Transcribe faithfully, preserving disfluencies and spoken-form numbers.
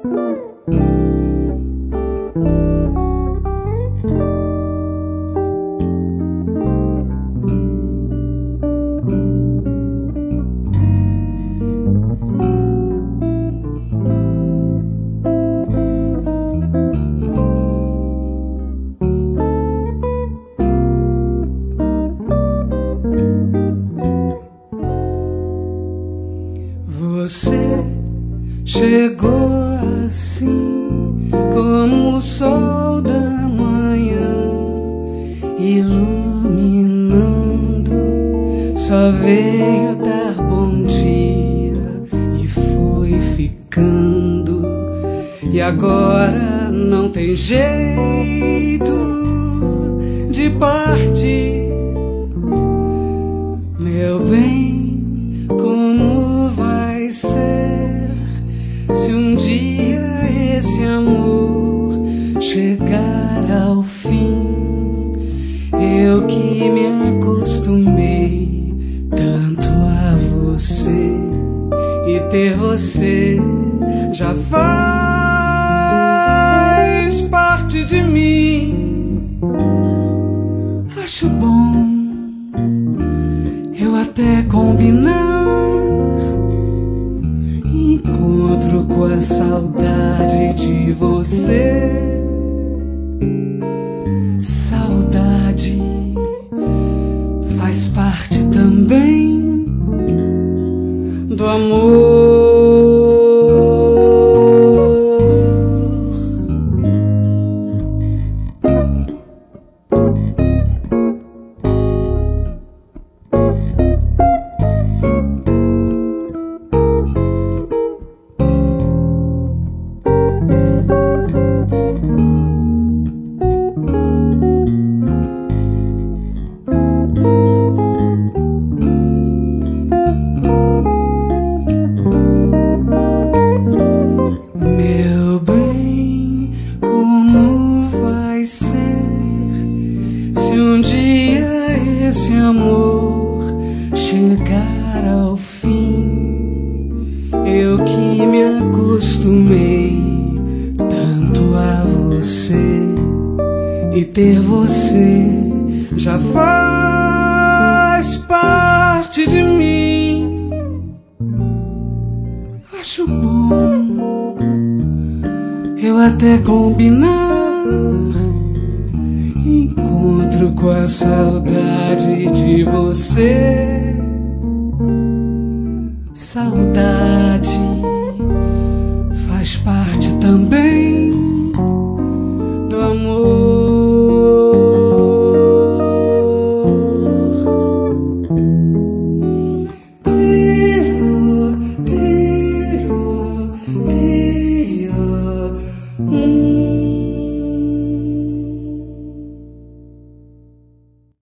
Você chegou assim como o sol da manhã, iluminando, só veio dar bom dia e foi ficando. E agora não tem jeito de partir, meu bem, como vai ser se um dia esse amor chegar ao fim? Eu que me acostumei tanto a você, e ter você já faz parte de mim. Acho bom eu até combinar encontro com a saudade de você. Saudade faz parte também do amor. Meu bem, como vai ser se um dia esse amor chegar ao fim? Eu que me acostumei tanto a você, e ter você já faz parte de mim. Acho bom eu até combinar encontro com a saudade de você. Saudade faz parte também